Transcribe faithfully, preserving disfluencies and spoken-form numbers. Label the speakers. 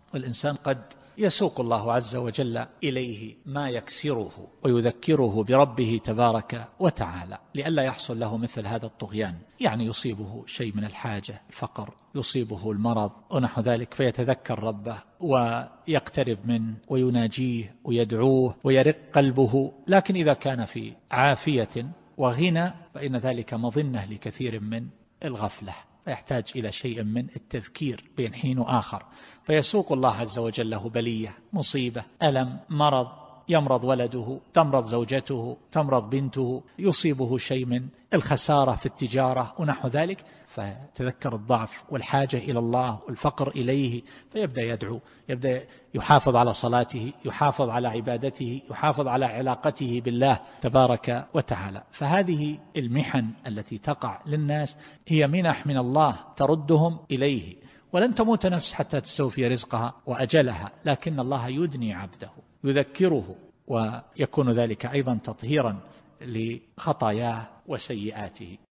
Speaker 1: والإنسان قد يسوق الله عز وجل إليه ما يكسره ويذكره بربه تبارك وتعالى لئلا يحصل له مثل هذا الطغيان، يعني يصيبه شيء من الحاجة، الفقر، يصيبه المرض ونحو ذلك، فيتذكر ربه ويقترب منه ويناجيه ويدعوه ويرق قلبه. لكن إذا كان في عافية وغنى فإن ذلك مظنة لكثير من الغفلة، فيحتاج إلى شيء من التذكير بين حين وآخر، فيسوق الله عز وجل له بلية، مصيبة، ألم، مرض، يمرض ولده، تمرض زوجته، تمرض بنته، يصيبه شيء من الخسارة في التجارة ونحو ذلك، فتذكر الضعف والحاجة إلى الله والفقر إليه، فيبدأ يدعو، يبدأ يحافظ على صلاته، يحافظ على عبادته، يحافظ على علاقته بالله تبارك وتعالى. فهذه المحن التي تقع للناس هي منح من الله تردهم إليه، ولن تموت نفس حتى تستوفي رزقها وأجلها، لكن الله يدني عبده، يذكره، ويكون ذلك أيضا تطهيرا لخطاياه وسيئاته.